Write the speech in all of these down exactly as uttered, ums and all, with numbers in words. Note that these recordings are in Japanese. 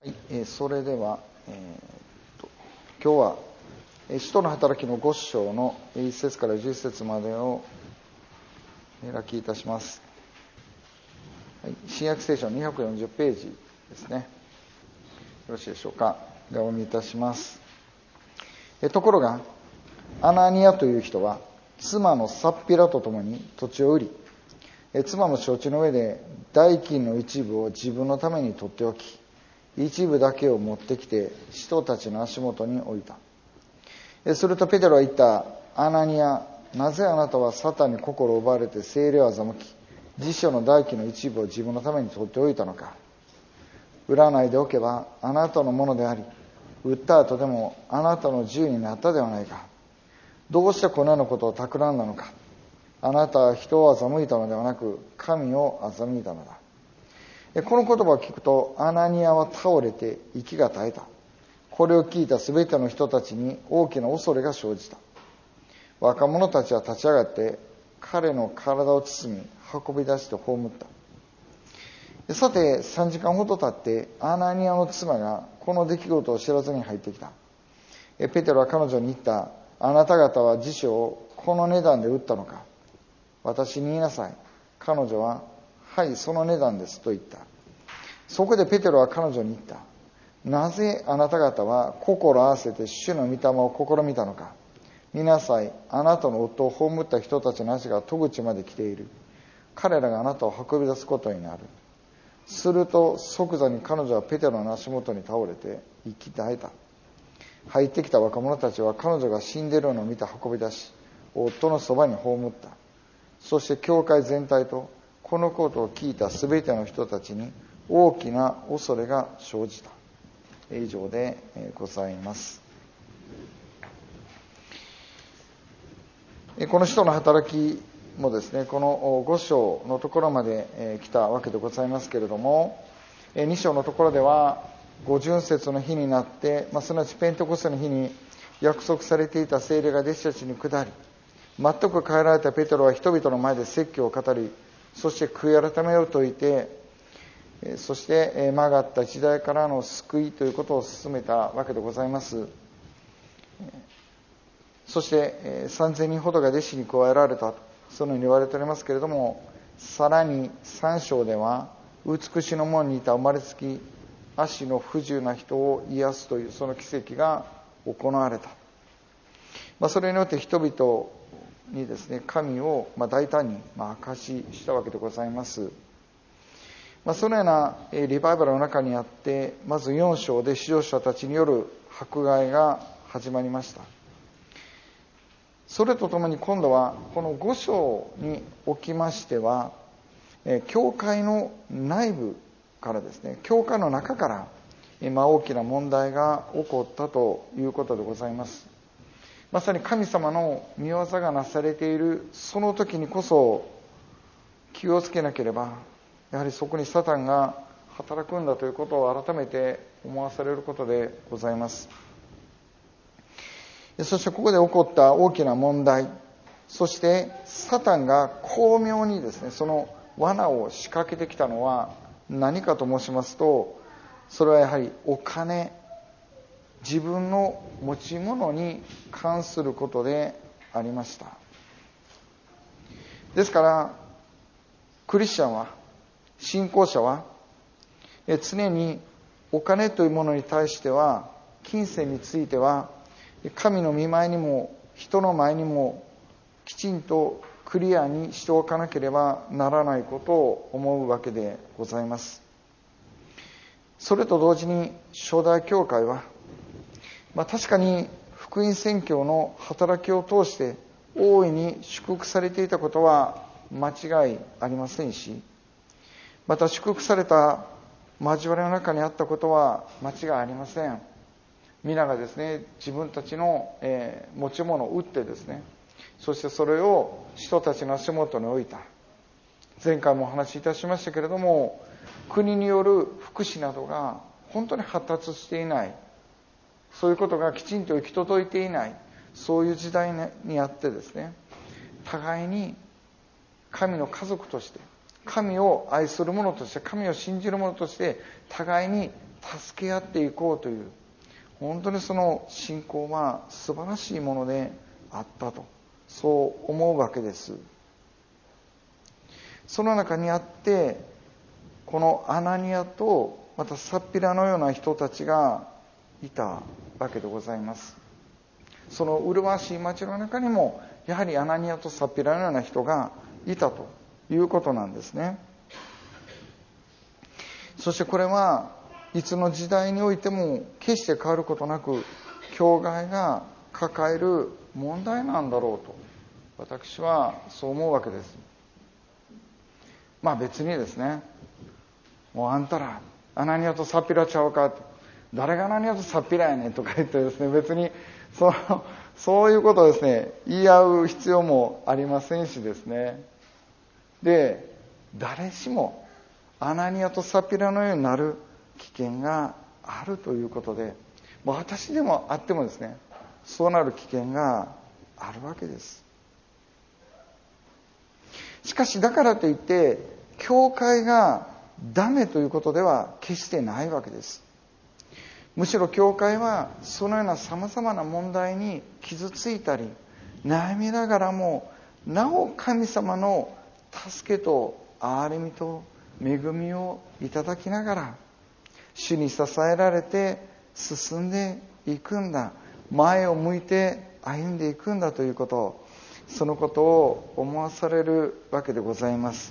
はい、えー、それでは、えー、と今日は「使徒の働き」のご章のいっ節からじゅっ節までを開きいたします。はい、新約聖書にひゃくよんじゅうページですね。よろしいでしょうか。ではお読みいたします。えところがアナニアという人は妻のサッピラと共に土地を売り、え妻の承知の上で代金の一部を自分のために取っておき、一部だけを持ってきて人たちの足元に置いた。するとペテロは言った。アナニア、なぜあなたはサタンに心を奪われて聖霊を欺き、辞書の代金の一部を自分のために取っておいたのか。売らないでおけばあなたのものであり、売った後でもあなたの自由になったではないか。どうしてこのようなことを企んだのか。あなたは人を欺いたのではなく、神を欺いたのだ。この言葉を聞くとアナニアは倒れて息が絶えた。これを聞いたすべての人たちに大きな恐れが生じた。若者たちは立ち上がって彼の体を包み運び出して葬った。さてさんじかんほど経ってアナニアの妻がこの出来事を知らずに入ってきた。ペテロは彼女に言った。あなた方は辞書をこの値段で売ったのか。私に言いなさい。彼女ははい、その値段ですと言った。そこでペテロは彼女に言った。なぜあなた方は心合わせて主の御霊を試みたのか。見なさい、あなたの夫を葬った人たちの足が戸口まで来ている。彼らがあなたを運び出すことになる。すると即座に彼女はペテロの足元に倒れて息絶えた。入ってきた若者たちは彼女が死んでいるのを見て運び出し、夫のそばに葬った。そして教会全体とこのことを聞いたすべての人たちに大きな恐れが生じた。以上でございます。この使徒の働きもですね、このご章のところまで来たわけでございますけれども、に章のところでは五巡節の日になって、まあ、すなわちペンテコステの日に約束されていた聖霊が弟子たちに下り、全く変えられたペテロは人々の前で説教を語り、そして悔い改めを説いて、そして曲がった時代からの救いということを進めたわけでございます。そしてさんぜんにんほどが弟子に加えられた、そのように言われておりますけれども、さらにさん章では美しの門にいた生まれつき足の不自由な人を癒すというその奇跡が行われた。まあ、それによって人々にですね、神をまあ大胆にまあ明かししたわけでございます。まあ、そのようなリバイバルの中にあって、まずよん章で指導者たちによる迫害が始まりました。それとともに今度はこのご章におきましては、教会の内部からですね、教会の中から今大きな問題が起こったということでございます。まさに神様の御業がなされているその時にこそ気をつけなければ、やはりそこにサタンが働くんだということを改めて思わされることでございます。そしてここで起こった大きな問題、そしてサタンが巧妙にですね、その罠を仕掛けてきたのは何かと申しますと、それはやはりお金、自分の持ち物に関することでありました。ですからクリスチャンは、信仰者は常にお金というものに対しては、金銭については神の御前にも人の前にもきちんとクリアにしておかなければならないことを思うわけでございます。それと同時に初代教会は、まあ、確かに福音宣教の働きを通して大いに祝福されていたことは間違いありませんし、また祝福された交わりの中にあったことは間違いありません。皆がですね、自分たちの、えー、持ち物を売ってですね、そしてそれを人たちの足元に置いた。前回もお話しいたしましたけれども、国による福祉などが本当に発達していない、そういうことがきちんと行き届いていない、そういう時代にあってですね、互いに神の家族として、神を愛する者として、神を信じる者として互いに助け合っていこうという、本当にその信仰は素晴らしいものであったと、そう思うわけです。その中にあって、このアナニアとまたサッピラのような人たちがいたわけでございます。その麗しい町の中にもやはりアナニアとサッピラのような人がいたということなんですね。そしてこれはいつの時代においても決して変わることなく教会が抱える問題なんだろうと、私はそう思うわけです。まあ別にですね、もうあんたらアナニアとサッピラちゃうかと、誰がアナニアとサッピラやねんとか言ってですね、別にそのそういうことをですね言い合う必要もありませんしですね。で、誰しもアナニアとサッピラのようになる危険があるということで、もう私でもあってもですね、そうなる危険があるわけです。しかしだからといって教会がダメということでは決してないわけです。むしろ教会はそのようなさまざまな問題に傷ついたり悩みながらも、なお神様の助けと憐れみと恵みをいただきながら主に支えられて進んでいくんだ、前を向いて歩んでいくんだということ、そのことを思わされるわけでございます。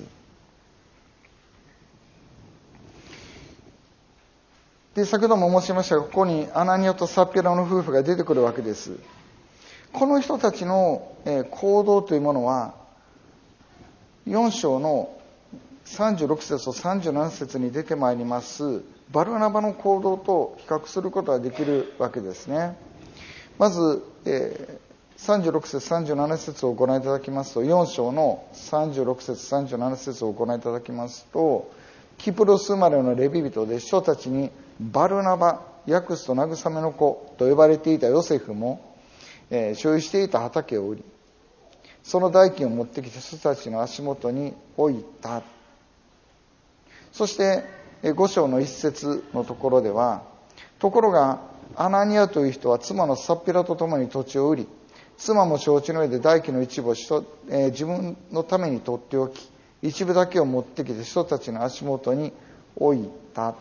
で、先ほども申しましたが、ここにアナニアとサッピラの夫婦が出てくるわけです。この人たちの行動というものはよん章のさんじゅうろく節とさんじゅうなな節に出てまいりますバルナバの行動と比較することができるわけですね。まず、えー、さんじゅうろく節さんじゅうなな節をご覧いただきますと、よん章のさんじゅうろく節さんじゅうなな節をご覧いただきますと、キプロス生まれのレビ人で人たちにバルナバ、訳すと慰めの子と呼ばれていたヨセフも、えー、所有していた畑を売り、その代金を持ってきて人たちの足元に置いた。そしてご章の一節のところでは、ところがアナニアという人は妻のサッピラと共に土地を売り、妻も承知の上で代金の一部を人、えー、自分のために取っておき、一部だけを持ってきて人たちの足元に置いた。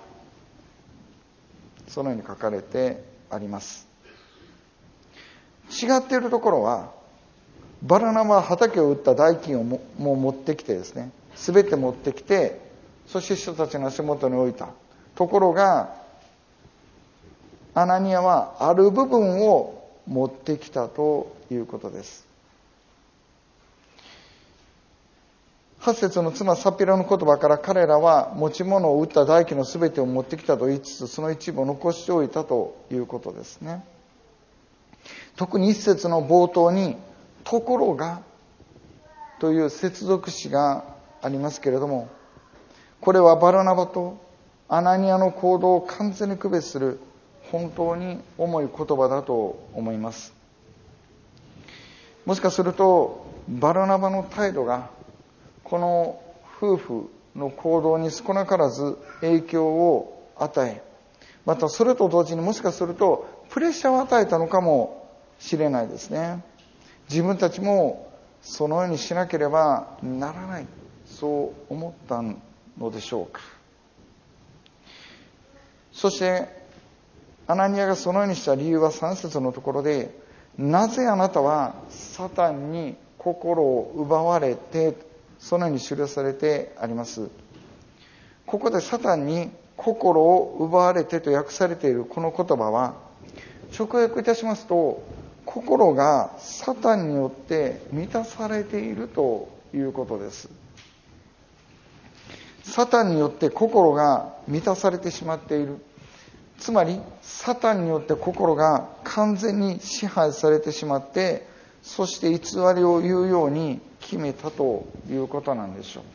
そのように書かれてあります。違っているところは、バルナバは畑を売った代金をももう持ってきてですね、すべて持ってきて、そして人たちの足元に置いた。ところがアナニアはある部分を持ってきたということです。はち節の妻サピラの言葉から、彼らは持ち物を売った代金のすべてを持ってきたと言いつつ、その一部を残しておいたということですね。特に一節の冒頭にところがという接続詞がありますけれども、これはバルナバとアナニアの行動を完全に区別する本当に重い言葉だと思います。もしかするとバルナバの態度がこの夫婦の行動に少なからず影響を与え、またそれと同時にもしかするとプレッシャーを与えたのかもしれないですね。自分たちもそのようにしなければならない、そう思ったのでしょうか。そしてアナニアがそのようにした理由はさん節のところで、なぜあなたはサタンに心を奪われて、そのように記されてあります。ここでサタンに心を奪われてと訳されているこの言葉は、直訳いたしますと、心がサタンによって満たされているということです。サタンによって心が満たされてしまっている。つまりサタンによって心が完全に支配されてしまって、そして偽りを言うように決めたということなんでしょう。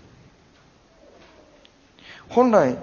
本来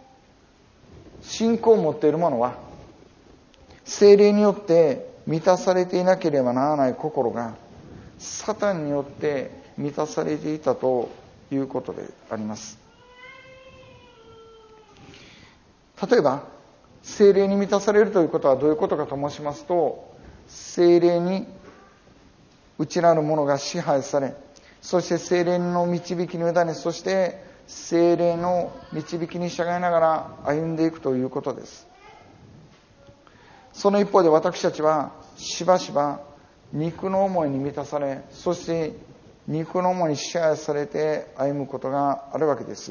信仰を持っている者は聖霊によって満たされていなければならない心がサタンによって満たされていたということであります。例えば聖霊に満たされるということはどういうことかと申しますと、聖霊に内なるものが支配され、そして聖霊の導きに委ね、そして聖霊の導きに従いながら歩んでいくということです。その一方で私たちはしばしば肉の思いに満たされ、そして肉の思いに支配されて歩むことがあるわけです。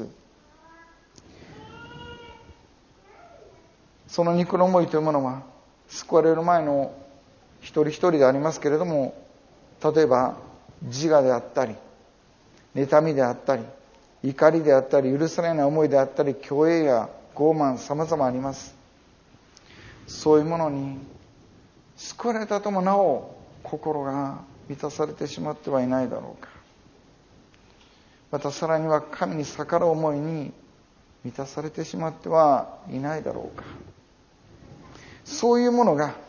その肉の思いというものは救われる前の一人一人でありますけれども、例えば自我であったり、妬みであったり、怒りであったり、許されない思いであったり、虚栄や傲慢、様々あります。そういうものに救われたともなお心が満たされてしまってはいないだろうか。またさらには神に逆らう思いに満たされてしまってはいないだろうか。そういうものが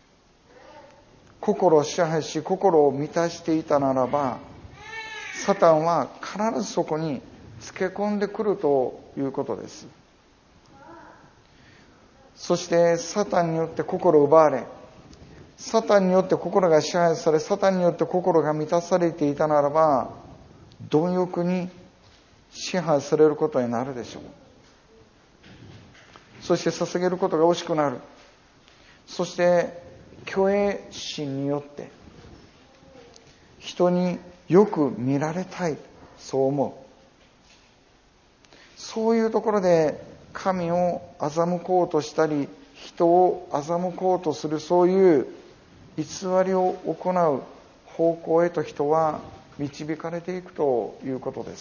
心を支配し、心を満たしていたならば、サタンは必ずそこにつけ込んでくるということです。そしてサタンによって心を奪われ、サタンによって心が支配され、サタンによって心が満たされていたならば、貪欲に支配されることになるでしょう。そして捧げることが惜しくなる。そして虚栄心によって人によく見られたい、そう思う。そういうところで神を欺こうとしたり、人を欺こうとする、そういう偽りを行う方向へと人は導かれていくということです。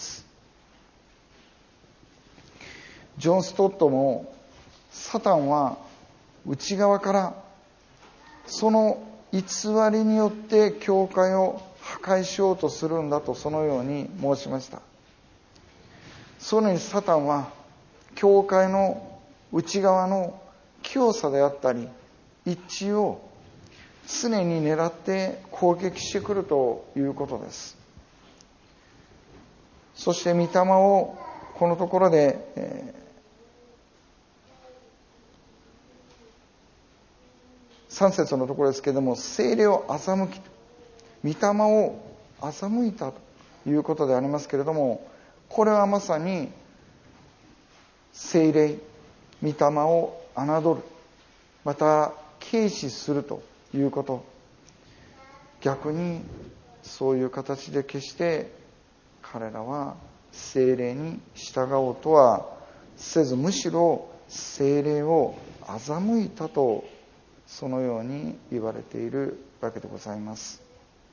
ジョン・ストットも、サタンは内側からその偽りによって教会を破壊しようとするんだと、そのように申しました。そのようにサタンは教会の内側の清さであったり一致を常に狙って攻撃してくるということです。そして御霊をこのところで、えーさん節のところですけれども、聖霊を欺き、御霊を欺いたということでありますけれども、これはまさに聖霊、御霊を侮る、また軽視するということ。逆にそういう形で決して彼らは聖霊に従おうとはせず、むしろ聖霊を欺いたと、そのように言われているわけでございます。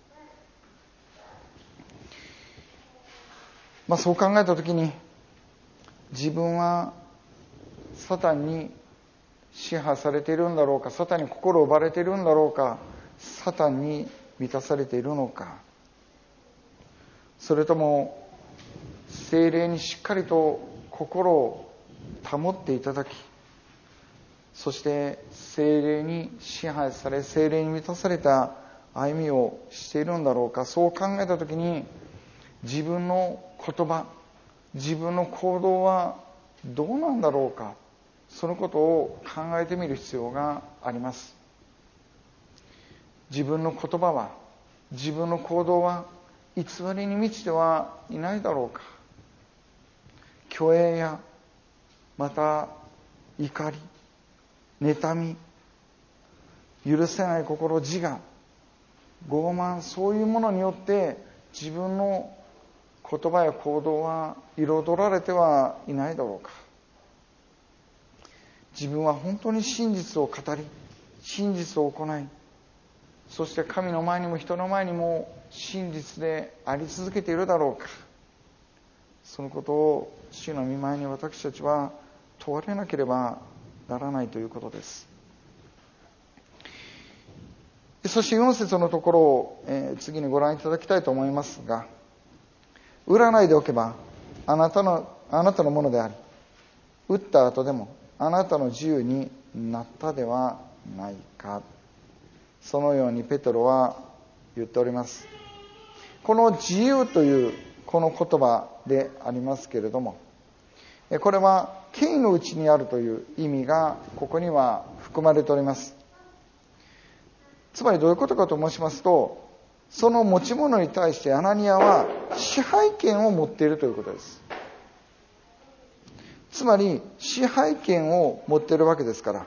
まあ、そう考えたときに、自分はサタンに支配されているんだろうか、サタンに心を奪われているんだろうか、サタンに満たされているのか、それとも聖霊にしっかりと心を保っていただき、そして聖霊に支配され、聖霊に満たされた歩みをしているんだろうか。そう考えたときに、自分の言葉、自分の行動はどうなんだろうか、そのことを考えてみる必要があります。自分の言葉は、自分の行動は偽りに満ちてはいないだろうか。虚栄やまた怒り、妬み、許せない心、自我、傲慢、そういうものによって自分の言葉や行動は彩られてはいないだろうか。自分は本当に真実を語り、真実を行い、そして神の前にも人の前にも真実であり続けているだろうか。そのことを主の御前に私たちは問われなければならないということです。そしてよん節のところを、えー、次にご覧いただきたいと思いますが、占いでおけばあなたのあなたのものであり、打った後でもあなたの自由になったではないか。そのようにペテロは言っております。この自由というこの言葉でありますけれども、 これは権威のうちにあるという意味がここには含まれております。つまりどういうことかと申しますと、その持ち物に対してアナニアは支配権を持っているということです。つまり支配権を持っているわけですから、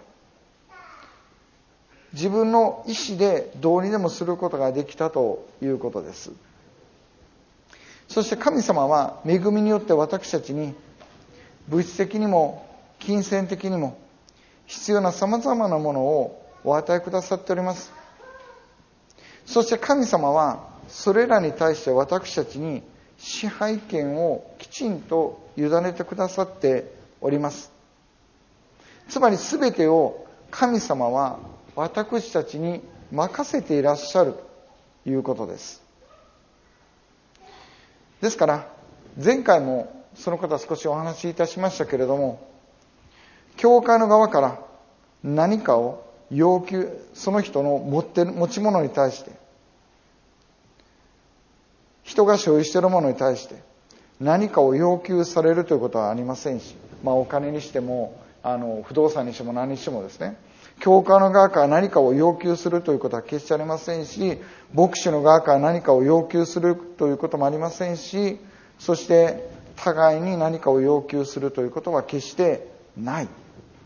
自分の意思でどうにでもすることができたということです。そして神様は恵みによって私たちに物質的にも金銭的にも必要なさまざまなものをお与えくださっております。そして神様はそれらに対して私たちに支配権をきちんと委ねてくださっております。つまり全てを神様は私たちに任せていらっしゃるということです。ですから前回もそのことは少しお話しいたしましたけれども、教会の側から何かを要求、その人の持ってる持ち物に対して、人が所有しているものに対して何かを要求されるということはありませんし、まあお金にしてもあの不動産にしても何にしてもですね、教会の側から何かを要求するということは決してありませんし、牧師の側から何かを要求するということもありませんし、そして互いに何かを要求するということは決してない。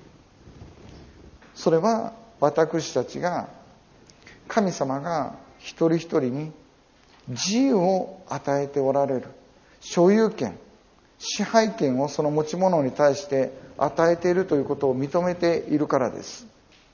それは私たちが、神様が一人一人に自由を与えておられる、所有権、支配権をその持ち物に対して与えているということを認めているからです。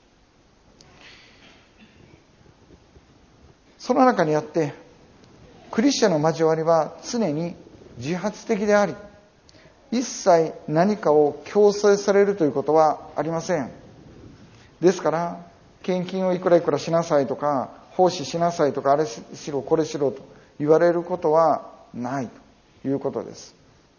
その中にあって、クリスチャンの交わりは常に自発的であり、一切何かを強制されるということはありません。ですから、献金をいくらいくらしなさいとか、奉仕しなさいとか、あれしろこれしろと言われることはないということです。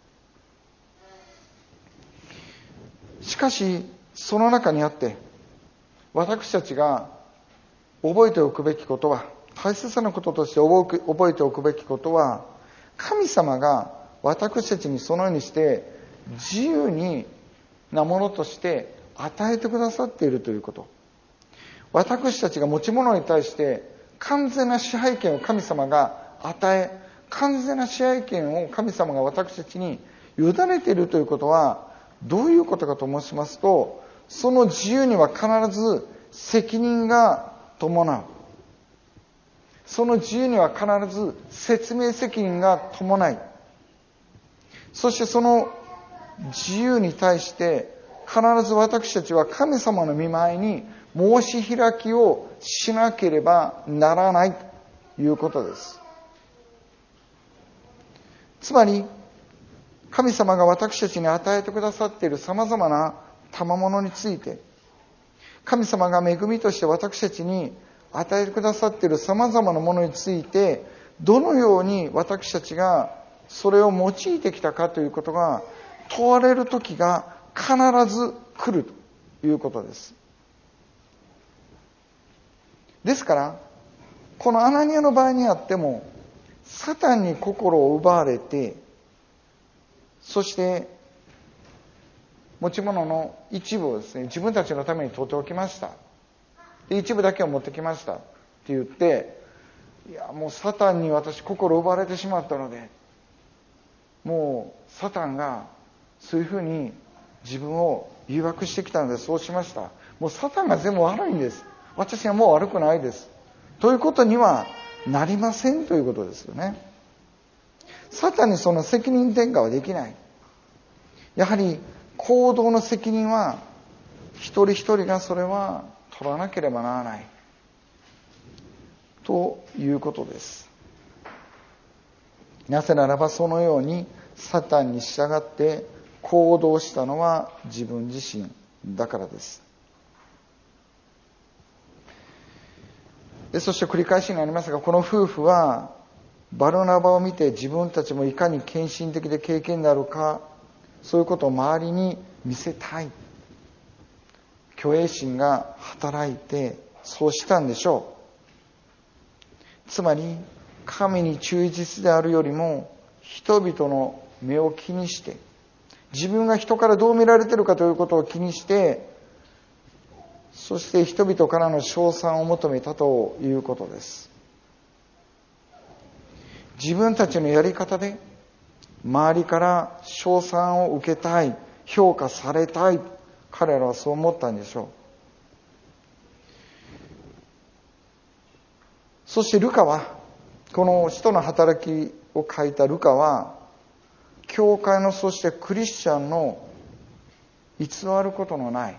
しかしその中にあって私たちが覚えておくべきことは、大切なこととして覚えておくべきことは、神様が私たちにそのようにして自由になものとして与えてくださっているということ。私たちが持ち物に対して完全な支配権を神様が与え、完全な支配権を神様が私たちに委ねているということはどういうことかと申しますと、その自由には必ず責任が伴う。その自由には必ず説明責任が伴い、そしてその自由に対して必ず私たちは神様の御前に申し開きをしなければならないということです。つまり神様が私たちに与えてくださっている様々な賜物について、神様が恵みとして私たちに与えてくださっている様々なものについて、どのように私たちがそれを用いてきたかということが問われる時が必ず来るということです。ですからこのアナニアの場合にあっても、サタンに心を奪われて、そして持ち物の一部をですね、自分たちのために取っておきました、で一部だけを持ってきましたって言って、いやもうサタンに私心を奪われてしまったので、もうサタンがそういうふうに自分を誘惑してきたのでそうしました。もうサタンが全部悪いんです、私はもう悪くないですということにはなりませんということですよね。サタンにその責任転嫁はできない。やはり行動の責任は一人一人がそれは取らなければならないということです。なぜならばそのようにサタンに従って行動したのは自分自身だからです。でそして繰り返しになりますが、この夫婦はバルナバを見て自分たちもいかに献身的で敬虔であるか、そういうことを周りに見せたい、虚栄心が働いてそうしたんでしょう。つまり神に忠実であるよりも人々の目を気にして自分が人からどう見られているかということを気にして、そして人々からの称賛を求めたということです。自分たちのやり方で周りから称賛を受けたい、評価されたい、彼らはそう思ったんでしょう。そしてルカは、この使徒の働きを書いたルカは、教会のそしてクリスチャンの偽ることのない、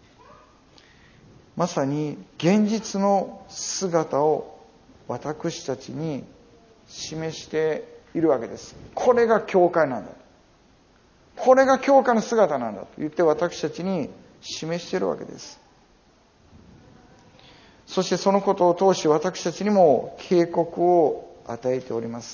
まさに現実の姿を私たちに示しているわけです。これが教会なんだ。これが教会の姿なんだと言って私たちに示しているわけです。そしてそのことを通し私たちにも警告を与えております。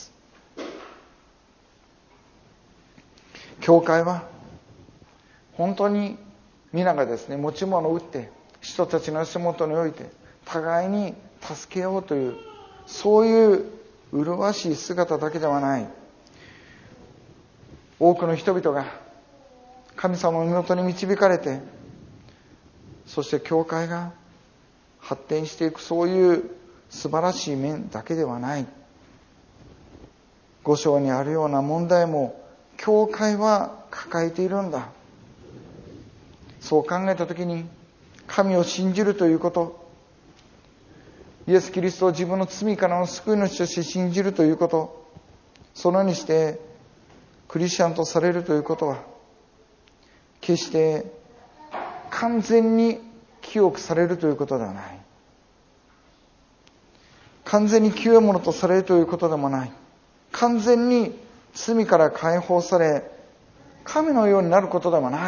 教会は本当に皆がですね、持ち物を打って人たちの足元において互いに助けようという、そういう麗しい姿だけではない、多くの人々が神様の身元に導かれて、そして教会が発展していく、そういう素晴らしい面だけではない。五章にあるような問題も教会は抱えているんだ。そう考えたときに、神を信じるということ、イエス・キリストを自分の罪からの救い主として信じるということ、そのようにしてクリスチャンとされるということは、決して完全に清くされるということではない。完全に清いものとされるということでもない。完全に罪から解放され、神のようになることでもない。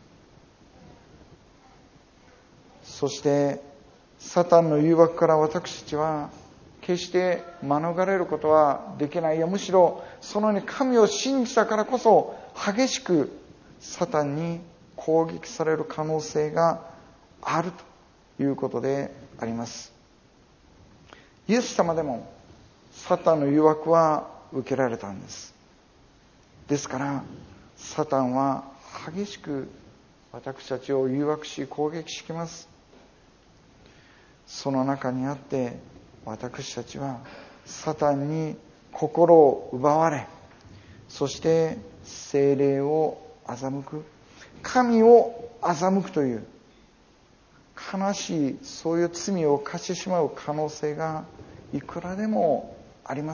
そしてサタンの誘惑から私たちは決して免れることはできない。いや、むしろそのように神を信じたからこそ激しくサタンに攻撃される可能性があるということであります。イエス様でもサタンの誘惑は受けられたんです。ですからサタンは激しく私たちを誘惑し攻撃します。その中にあって私たちはサタンに心を奪われ、そして聖霊を欺く、神を欺くという悲しい、そういう罪を犯してしまう可能性がいくらでもあります。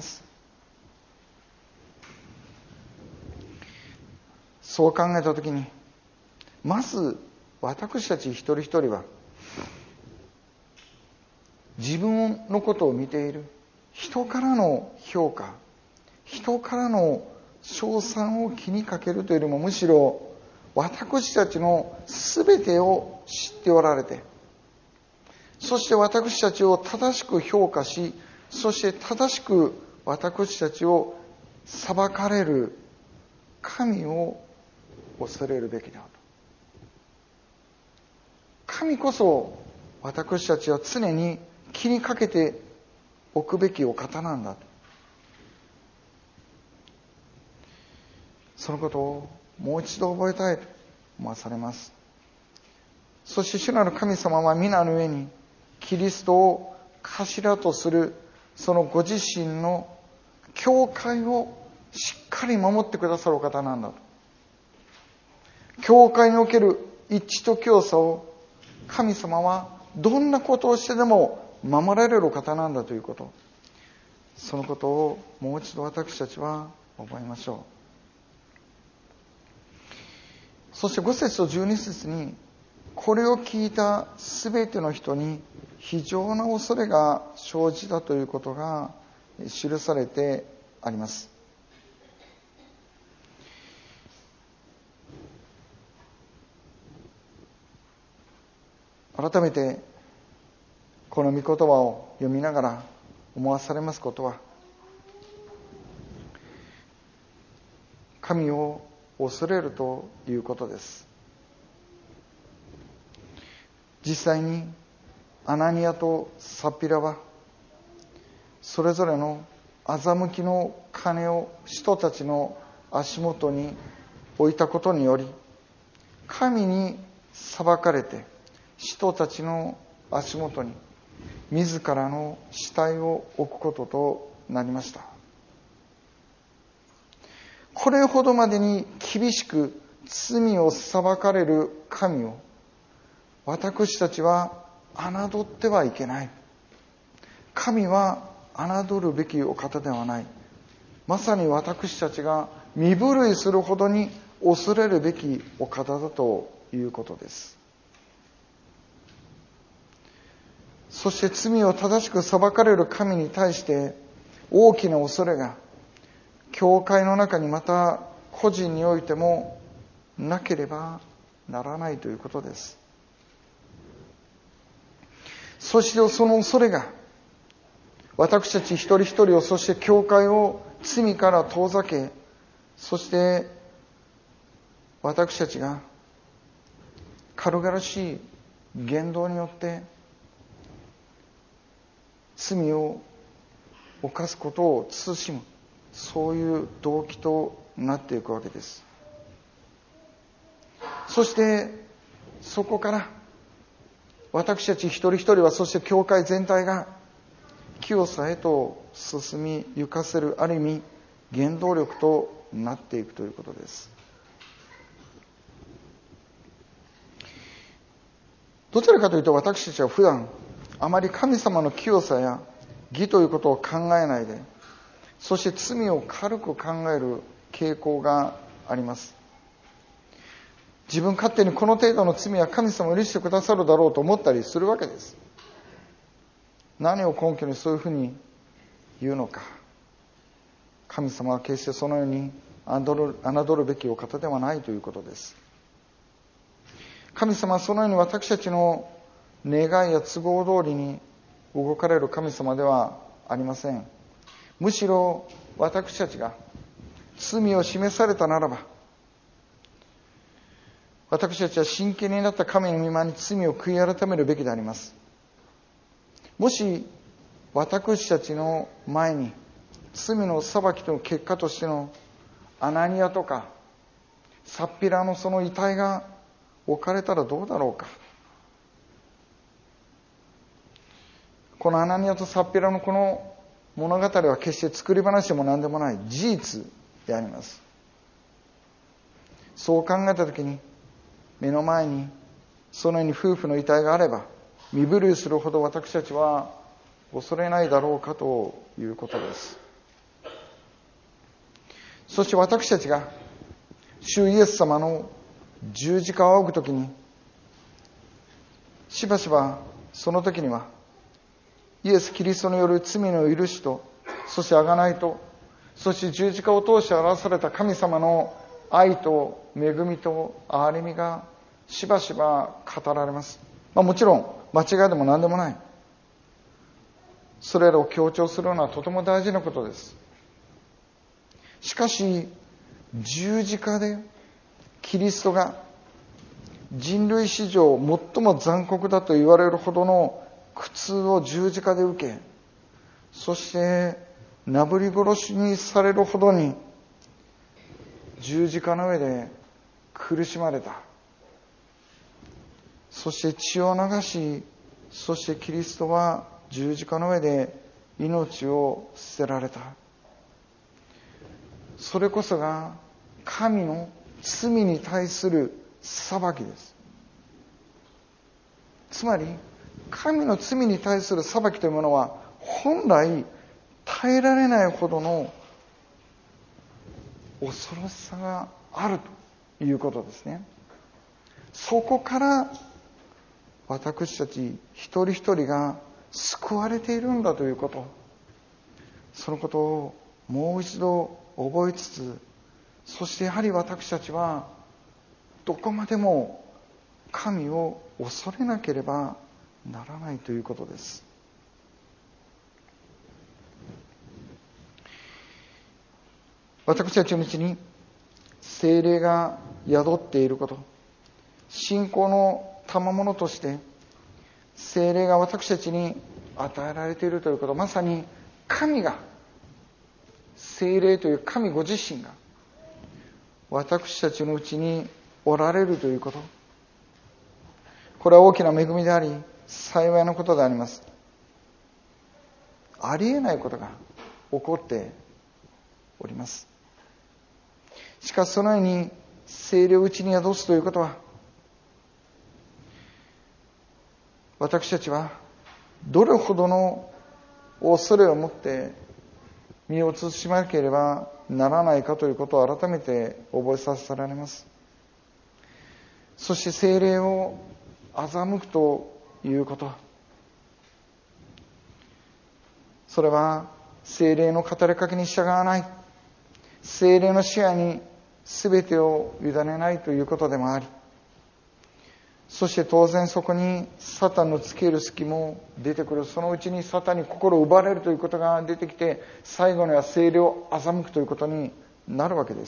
そう考えたときに、まず私たち一人一人は自分のことを見ている、人からの評価、人からの称賛を気にかけるというよりも、むしろ私たちのすべてを知っておられて、そして私たちを正しく評価し、そして正しく私たちを裁かれる神を恐れるべきだと。神こそ私たちは常に気にかけておくべきお方なんだと。そのことをもう一度覚えたいと思わされます。そして主なる神様は皆の上にキリストを頭とするそのご自身の教会をしっかり守ってくださるお方なんだと。教会における一致と教差を神様はどんなことをしてでも守られるお方なんだということ、そのことをもう一度私たちは覚えましょう。そしてご節とじゅうに節に、これを聞いたすべての人に非常な恐れが生じたということが記されてあります。改めてこの御言葉を読みながら思わされますことは、神を恐れるということです。実際にアナニアとサピラはそれぞれの欺きの金を人たちの足元に置いたことにより、神に裁かれて人たちの足元に自らの死体を置くこととなりました。これほどまでに厳しく罪を裁かれる神を私たちは侮ってはいけない。神は侮るべきお方ではない。まさに私たちが身震いするほどに恐れるべきお方だということです。そして罪を正しく裁かれる神に対して大きな恐れが教会の中にまた個人においてもなければならないということです。そしてその恐れが私たち一人一人を、そして教会を罪から遠ざけ、そして私たちが軽々しい言動によって罪を犯すことを慎む、そういう動機となっていくわけです。そしてそこから私たち一人一人は、そして教会全体が清さへと進み行かせる、ある意味原動力となっていくということです。どちらかというと、私たちは普段あまり神様の清さや義ということを考えないで、そして罪を軽く考える傾向があります。自分勝手にこの程度の罪は神様を許してくださるだろうと思ったりするわけです。何を根拠にそういうふうに言うのか。神様は決してそのように侮るべきお方ではないということです。神様はそのように私たちの願いや都合通りに動かれる神様ではありません。むしろ私たちが罪を示されたならば、私たちは真剣になった神の御前に罪を悔い改めるべきであります。もし私たちの前に罪の裁きの結果としてのアナニアとかサッピラのその遺体が置かれたらどうだろうか。このアナニアとサッピラのこの物語は決して作り話でも何でもない事実であります。そう考えたときに、目の前にそのように夫婦の遺体があれば身震いするほど私たちは恐れないだろうかということです。そして私たちが主イエス様の十字架を仰ぐときに、しばしばその時にはイエス・キリストによる罪の許しと、そして贖いと、そして十字架を通して表された神様の愛と恵みと憐れみがしばしば語られます。まあ、もちろん間違いでも何でもない。それらを強調するのはとても大事なことです。しかし十字架でキリストが人類史上最も残酷だと言われるほどの苦痛を十字架で受け、そしてなぶり殺しにされるほどに十字架の上で苦しまれた。そして血を流し、そしてキリストは十字架の上で命を捨てられた。それこそが神の罪に対する裁きです。つまり神の罪に対する裁きというものは本来耐えられないほどの恐ろしさがあるということですね。そこから私たち一人一人が救われているんだということ、そのことをもう一度覚えつつ、そしてやはり私たちはどこまでも神を恐れなければならないということです。私たちのうちに聖霊が宿っていること、信仰の賜物として聖霊が私たちに与えられているということ、まさに神が、聖霊という神ご自身が私たちのうちにおられるということ、これは大きな恵みであり幸いなことであります。ありえないことが起こっております。しかしそのように聖霊をうちに宿すということは、私たちはどれほどの恐れを持って身を慎まなければならないかということを改めて覚えさせられます。そして聖霊を欺くということ、それは聖霊の語りかけに従わない、聖霊の支配に全てを委ねないということでもあり、そして当然そこにサタンのつける隙も出てくる。そのうちにサタンに心を奪われるということが出てきて、最後には聖霊を欺くということになるわけです。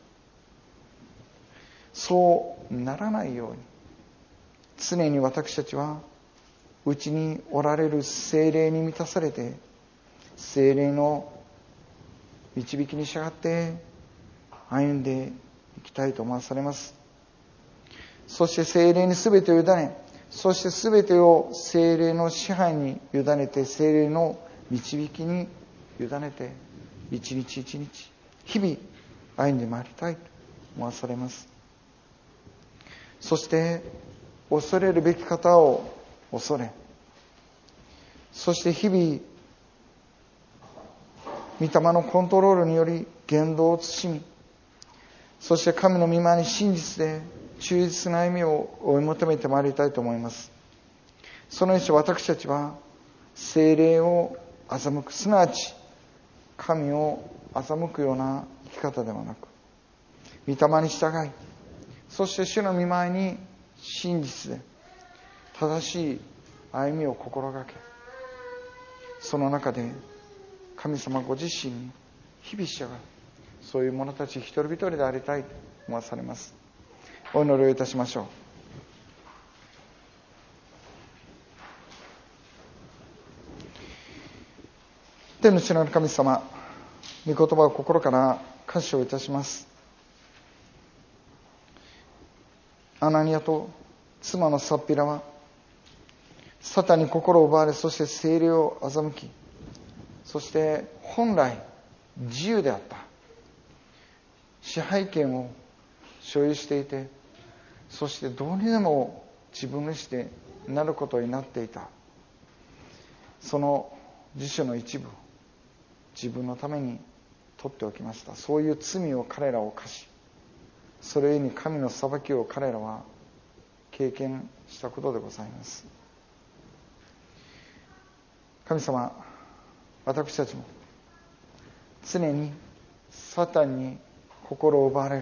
そうならないように、常に私たちはうちにおられる聖霊に満たされて、聖霊の導きに従って歩んでいきたいと思わされます。そして聖霊に全てを委ね、そして全てを聖霊の支配に委ねて、聖霊の導きに委ねて、一日一日日々歩んでまいりたいと思わされます。そして恐れるべき方を恐れ、そして日々御霊のコントロールにより言動を慎み、そして神の御前に真実で忠実な歩みを追い求めてまいりたいと思います。その一私たちは聖霊を欺く、すなわち神を欺くような生き方ではなく、御霊に従い、そして主の御前に真実で正しい歩みを心がけ、その中で神様ご自身に日々従う、そういう者たち一人一人でありたいと思わされます。お祈りをいたしましょう。天の地の神様、御言葉を心から感謝をいたします。アナニアと妻のサッピラはサタンに心を奪われ、そして聖霊を欺き、そして本来自由であった支配権を所有していて、そしてどうにでも自分の意思でなることになっていた、その辞書の一部を自分のために取っておきました。そういう罪を彼らを犯し、それゆえに神の裁きを彼らは経験したことでございます。神様、私たちも常にサタンに心を奪われる、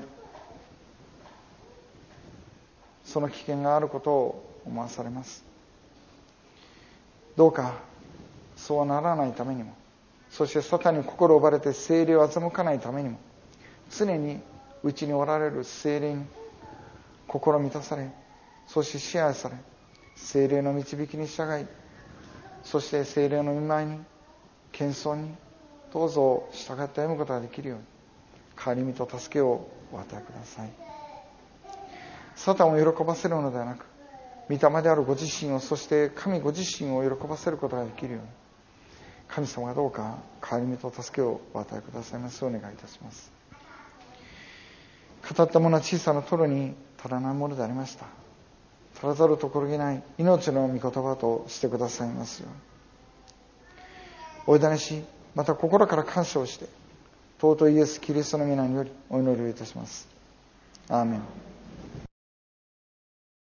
その危険があることを思わされます。どうかそうならないためにも、そしてサタンに心を奪われて聖霊を欺かないためにも、常にうちにおられる聖霊に心満たされ、そして支配され、聖霊の導きに従い、そして聖霊の御前に謙遜にどうぞ従って歩むことができるように、代わり身と助けをお与えください。サタンを喜ばせるのではなく、御霊であるご自身を、そして神ご自身を喜ばせることができるように、神様がどうか代わり身と助けをお与えくださいますようお願いいたします。語ったものは小さなトロに足らないものでありました。足らざるところぎない命の御言葉としてくださいますようにお委ねし、また心から感謝をして、尊いイエス・キリストの皆によりお祈りをいたします。アーメン。